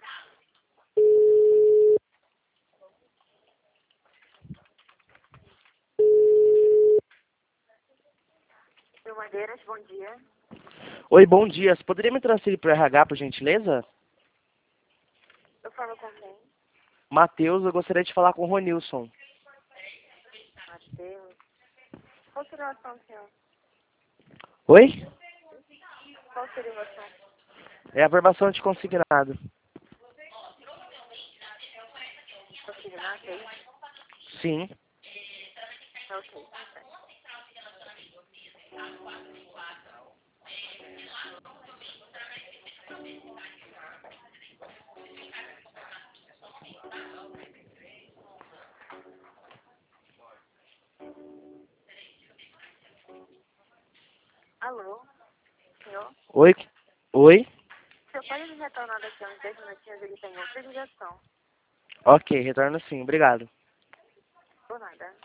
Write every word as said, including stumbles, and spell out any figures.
Meu Madeiras, bom dia. Oi, bom dia. Você poderia me transferir para o R H, por gentileza? Eu falo com quem? Matheus, eu gostaria de falar com o Ronilson. Matheus. Qual seria o assunto, senhor? Oi? Qual seria o assunto? É a aprovação de consignado. Consignado, é isso? Sim. Ok. Alô? Senhor? Oi? Oi? O senhor pode me retornar daqui a uns dez minutinhos? Ele tem outra ligação. Ok, retorno sim. Obrigado. Por nada.